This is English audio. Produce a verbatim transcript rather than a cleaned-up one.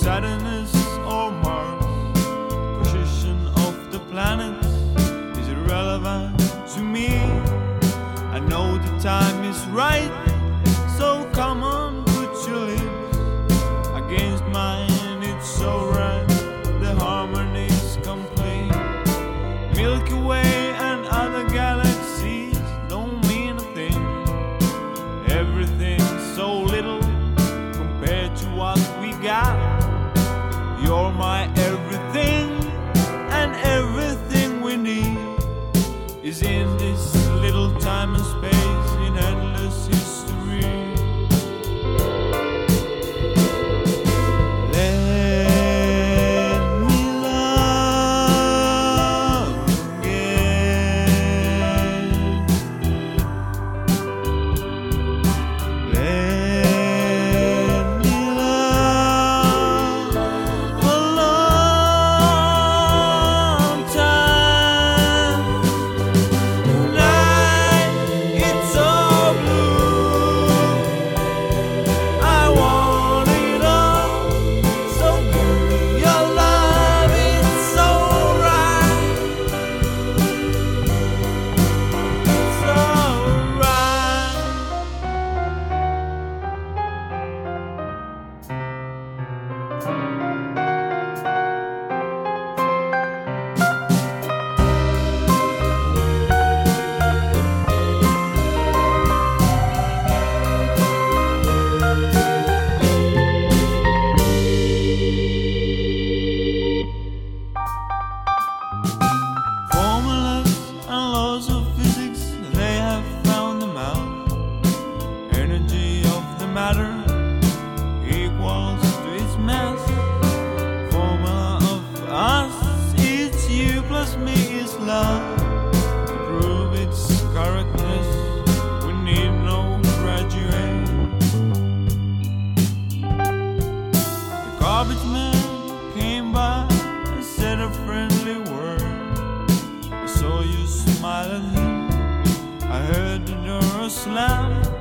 Saturn is or Mars, position of the planets is irrelevant to me. I know the time is right, so come on, put your lips against mine. It's so right, the harmony's complete. Milky Way and other galaxies don't mean a thing. Everything's so little compared to what we got. You're my everything, and everything we need is in this little time and space in endless history. Let me love again. Let me love a long time. Tonight it's so blue. I want it all. So give me your love. It's so right. It's so right. Formulas and laws of physics, they have found them out. Energy of the matter equals to its mass. Formula of us, it's you plus me is love. To prove its correctness, we need no graduate. The garbage man came by and said a friendly word. I saw you smile at him. I heard the door slam.